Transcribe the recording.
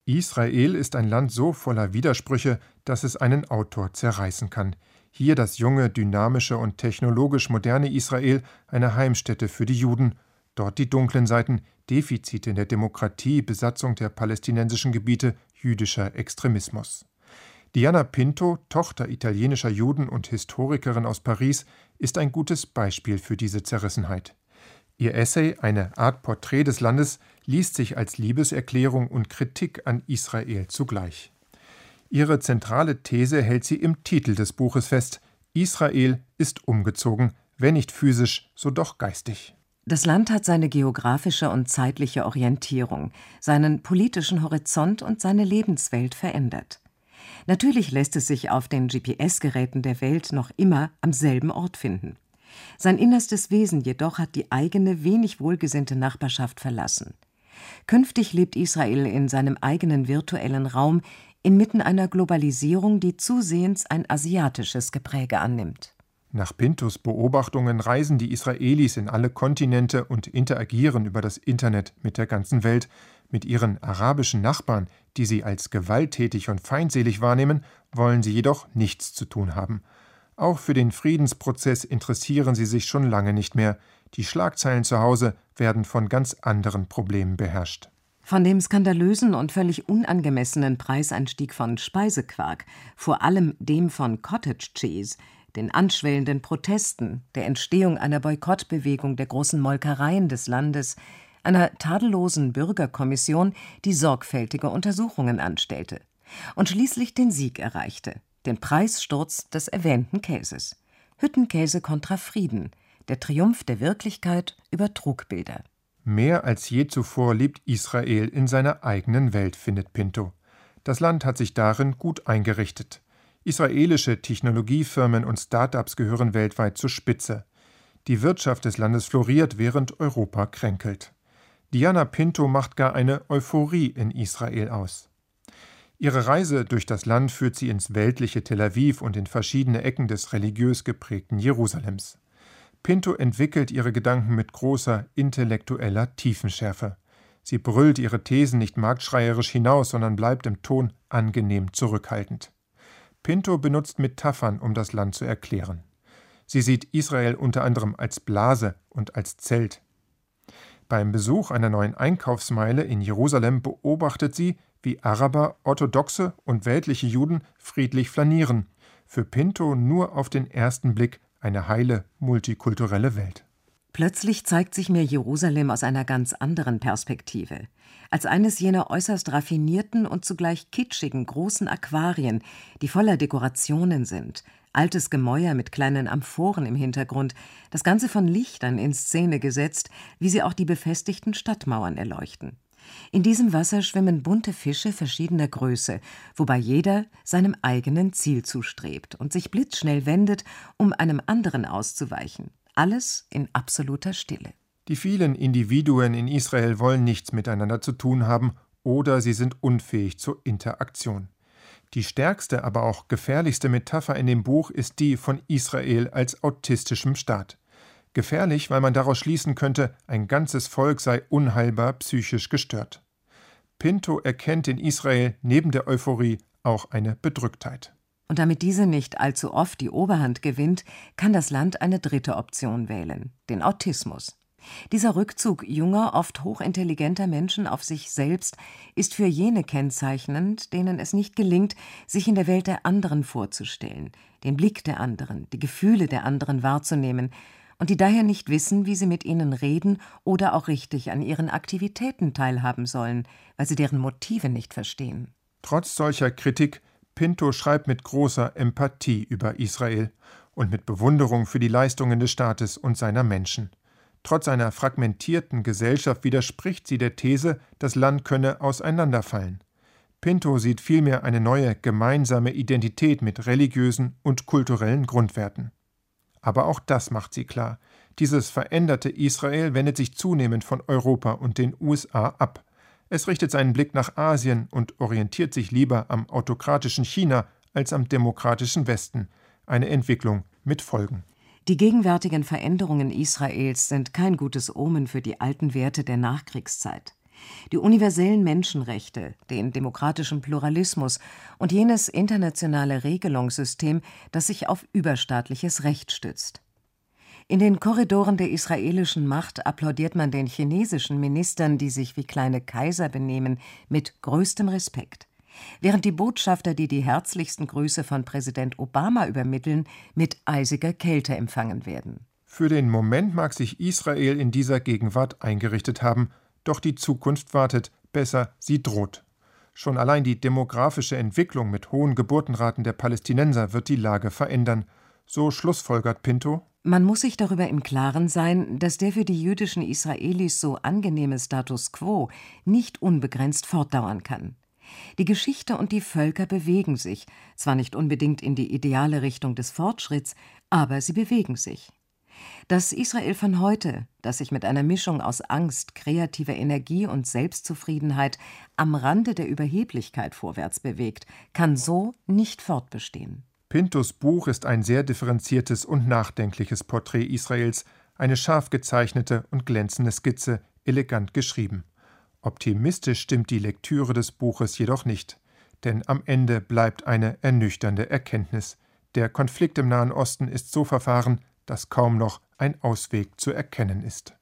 Israel ist ein Land so voller Widersprüche, dass es einen Autor zerreißen kann. Hier das junge, dynamische und technologisch moderne Israel, eine Heimstätte für die Juden. Dort die dunklen Seiten, Defizite in der Demokratie, Besatzung der palästinensischen Gebiete, jüdischer Extremismus. Diana Pinto, Tochter italienischer Juden und Historikerin aus Paris, ist ein gutes Beispiel für diese Zerrissenheit. Ihr Essay, eine Art Porträt des Landes, liest sich als Liebeserklärung und Kritik an Israel zugleich. Ihre zentrale These hält sie im Titel des Buches fest: Israel ist umgezogen, wenn nicht physisch, so doch geistig. Das Land hat seine geografische und zeitliche Orientierung, seinen politischen Horizont und seine Lebenswelt verändert. Natürlich lässt es sich auf den GPS-Geräten der Welt noch immer am selben Ort finden. Sein innerstes Wesen jedoch hat die eigene, wenig wohlgesinnte Nachbarschaft verlassen. Künftig lebt Israel in seinem eigenen virtuellen Raum inmitten einer Globalisierung, die zusehends ein asiatisches Gepräge annimmt. Nach Pintos Beobachtungen reisen die Israelis in alle Kontinente und interagieren über das Internet mit der ganzen Welt. Mit ihren arabischen Nachbarn, die sie als gewalttätig und feindselig wahrnehmen, wollen sie jedoch nichts zu tun haben. Auch für den Friedensprozess interessieren sie sich schon lange nicht mehr. Die Schlagzeilen zu Hause werden von ganz anderen Problemen beherrscht. Von dem skandalösen und völlig unangemessenen Preisanstieg von Speisequark, vor allem dem von Cottage Cheese, den anschwellenden Protesten, der Entstehung einer Boykottbewegung der großen Molkereien des Landes, einer tadellosen Bürgerkommission, die sorgfältige Untersuchungen anstellte und schließlich den Sieg erreichte, den Preissturz des erwähnten Käses. Hüttenkäse kontra Frieden, der Triumph der Wirklichkeit über Trugbilder. Mehr als je zuvor lebt Israel in seiner eigenen Welt, findet Pinto. Das Land hat sich darin gut eingerichtet. Israelische Technologiefirmen und Start-ups gehören weltweit zur Spitze. Die Wirtschaft des Landes floriert, während Europa kränkelt. Diana Pinto macht gar eine Euphorie in Israel aus. Ihre Reise durch das Land führt sie ins weltliche Tel Aviv und in verschiedene Ecken des religiös geprägten Jerusalems. Pinto entwickelt ihre Gedanken mit großer intellektueller Tiefenschärfe. Sie brüllt ihre Thesen nicht marktschreierisch hinaus, sondern bleibt im Ton angenehm zurückhaltend. Pinto benutzt Metaphern, um das Land zu erklären. Sie sieht Israel unter anderem als Blase und als Zelt. Beim Besuch einer neuen Einkaufsmeile in Jerusalem beobachtet sie, wie Araber, orthodoxe und weltliche Juden friedlich flanieren. Für Pinto nur auf den ersten Blick eine heile, multikulturelle Welt. Plötzlich zeigt sich mir Jerusalem aus einer ganz anderen Perspektive. Als eines jener äußerst raffinierten und zugleich kitschigen großen Aquarien, die voller Dekorationen sind, altes Gemäuer mit kleinen Amphoren im Hintergrund, das Ganze von Lichtern in Szene gesetzt, wie sie auch die befestigten Stadtmauern erleuchten. In diesem Wasser schwimmen bunte Fische verschiedener Größe, wobei jeder seinem eigenen Ziel zustrebt und sich blitzschnell wendet, um einem anderen auszuweichen. Alles in absoluter Stille. Die vielen Individuen in Israel wollen nichts miteinander zu tun haben oder sie sind unfähig zur Interaktion. Die stärkste, aber auch gefährlichste Metapher in dem Buch ist die von Israel als autistischem Staat. Gefährlich, weil man daraus schließen könnte, ein ganzes Volk sei unheilbar psychisch gestört. Pinto erkennt in Israel neben der Euphorie auch eine Bedrücktheit. Und damit diese nicht allzu oft die Oberhand gewinnt, kann das Land eine dritte Option wählen, den Autismus. Dieser Rückzug junger, oft hochintelligenter Menschen auf sich selbst ist für jene kennzeichnend, denen es nicht gelingt, sich in der Welt der anderen vorzustellen, den Blick der anderen, die Gefühle der anderen wahrzunehmen und die daher nicht wissen, wie sie mit ihnen reden oder auch richtig an ihren Aktivitäten teilhaben sollen, weil sie deren Motive nicht verstehen. Trotz solcher Kritik, Pinto schreibt mit großer Empathie über Israel und mit Bewunderung für die Leistungen des Staates und seiner Menschen. Trotz einer fragmentierten Gesellschaft widerspricht sie der These, das Land könne auseinanderfallen. Pinto sieht vielmehr eine neue gemeinsame Identität mit religiösen und kulturellen Grundwerten. Aber auch das macht sie klar. Dieses veränderte Israel wendet sich zunehmend von Europa und den USA ab. Es richtet seinen Blick nach Asien und orientiert sich lieber am autokratischen China als am demokratischen Westen. Eine Entwicklung mit Folgen. Die gegenwärtigen Veränderungen Israels sind kein gutes Omen für die alten Werte der Nachkriegszeit. Die universellen Menschenrechte, den demokratischen Pluralismus und jenes internationale Regelungssystem, das sich auf überstaatliches Recht stützt. In den Korridoren der israelischen Macht applaudiert man den chinesischen Ministern, die sich wie kleine Kaiser benehmen, mit größtem Respekt, während die Botschafter, die die herzlichsten Grüße von Präsident Obama übermitteln, mit eisiger Kälte empfangen werden. Für den Moment mag sich Israel in dieser Gegenwart eingerichtet haben, doch die Zukunft wartet, besser, sie droht. Schon allein die demografische Entwicklung mit hohen Geburtenraten der Palästinenser wird die Lage verändern. So schlussfolgert Pinto: Man muss sich darüber im Klaren sein, dass der für die jüdischen Israelis so angenehme Status quo nicht unbegrenzt fortdauern kann. Die Geschichte und die Völker bewegen sich, zwar nicht unbedingt in die ideale Richtung des Fortschritts, aber sie bewegen sich. Das Israel von heute, das sich mit einer Mischung aus Angst, kreativer Energie und Selbstzufriedenheit am Rande der Überheblichkeit vorwärts bewegt, kann so nicht fortbestehen. Pintos Buch ist ein sehr differenziertes und nachdenkliches Porträt Israels, eine scharf gezeichnete und glänzende Skizze, elegant geschrieben. Optimistisch stimmt die Lektüre des Buches jedoch nicht, denn am Ende bleibt eine ernüchternde Erkenntnis: Der Konflikt im Nahen Osten ist so verfahren, dass kaum noch ein Ausweg zu erkennen ist.